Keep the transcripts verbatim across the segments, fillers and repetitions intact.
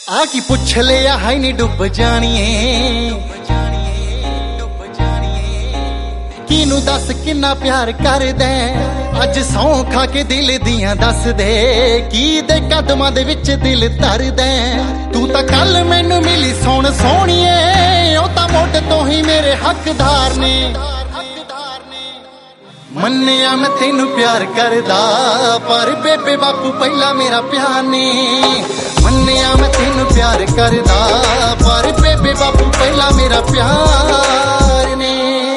आ की पुछ लिया है नी डुब जानिए किनू दस किन्ना प्यार कर दे अज सौ खा के दिल दियां दस दे की दे कदमां दे विच दिल धर दे तू तां कल मैनू मिली सोहण सोहणीए ओ तां मुढ़ तो ही मेरे हकदार ने मन्निया मैं तेनू प्यार करदा पर बेबे बापू पहला मेरा प्यार ने मन्निया मैं तेनू प्यार करदा पर बेबे बापू पहला मेरा प्यार ने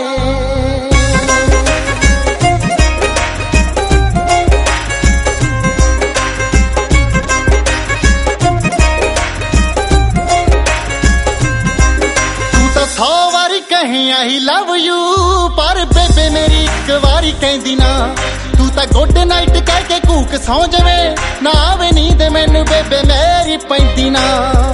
आई लव यू पर बेबे मेरी एक वारी कहंदी ना तू तां गुड नाइट कह के कूक सौ जावे ना आवे नींद मैनू बेबे मेरी पैंदी ना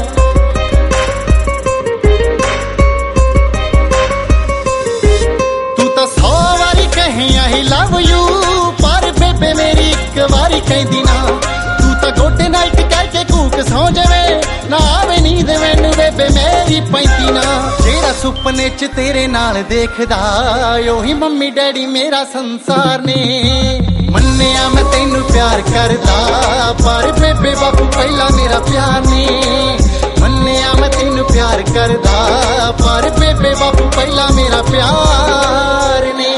तू तां सौ वारी कहीं आई लव यू पर बेबे मेरी एक वारी कहंदी ना तू तां गुड नाइट कह के कूक सौ जावे ना आवे नींद मैनू बेबे मेरी पैंदी ना सुपने च तेरे नाल देखदा ओही मम्मी डैडी मेरा संसार ने मन्निया मैं तेनू प्यार करदा पर बेबे बापू पहला मेरा प्यार ने मन्निया मैं तेनू प्यार करदा पर बेबे बापू पहला मेरा प्यार ने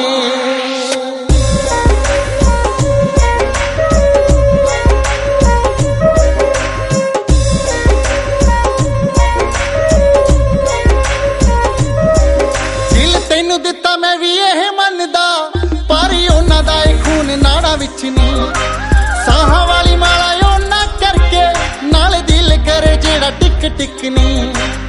दिता मैं भी यह मनदा पर उन्हां दा खून नाड़ा विच नहीं साहां वाली माला उन्हां करके नाल दिल करे जेड़ा टिक टिक नहीं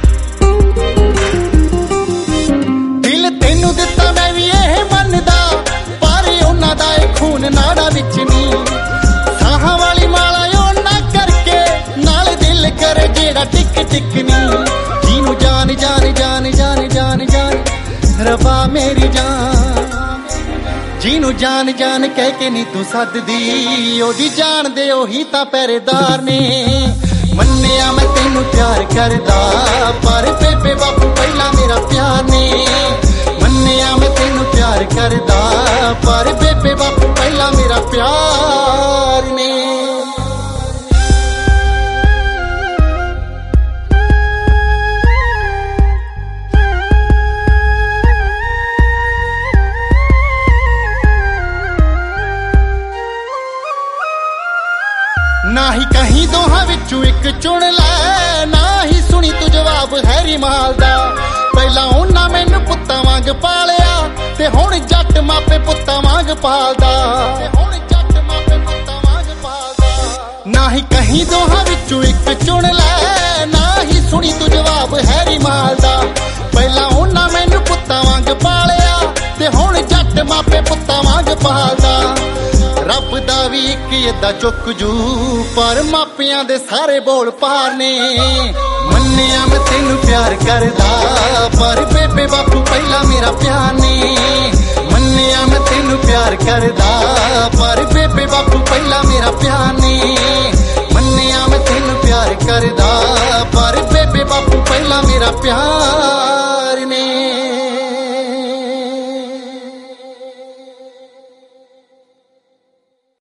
दिल तेनू दिता मैं भी यह मनदा पर उन्हां दा खून नाड़ा विच नहीं साहां वाली माला उन्हां करके नाल दिल करे जेड़ा टिक टिक नहीं जीनू जान जान जान जान जान जान रबा मेरी जान जीनू जान जान कह के नी तू सददी ओदी जान दे ओही तां पहरेदार ने मन्निया मैं तेनू प्यार करदा पर बेबे बापू पहला मेरा प्यार ने मन्निया मैं तेनू प्यार करदा पर बेबे बापू पहला मेरा प्यार ने ना ही कहीं दोहां विचों एक चुन लै ना ही सुनी तू जवाब हैरी माल दा पहला उन्हां मैनू पुत्तां वांग पालिया ते हुण जट मापे पुत्तां वांग पालदा ना ही कहीं दोहां विचों एक चुन लै ना ही सुनी तू जवाब हैरी माल दा पहला उन्हां मैनू पुत्तां वांग पालिया ते हुण जट मापे पुत्तां वांग पालदा रब दा भी एक अद्धा चुक जू पर मापियां दे सारे बोल पार ने मन्निया मैं तेनू प्यार करदा पर बेबे बापू पहला मेरा प्यार ने मन्निया मैं तेनू प्यार करदा पर बेबे बापू पहला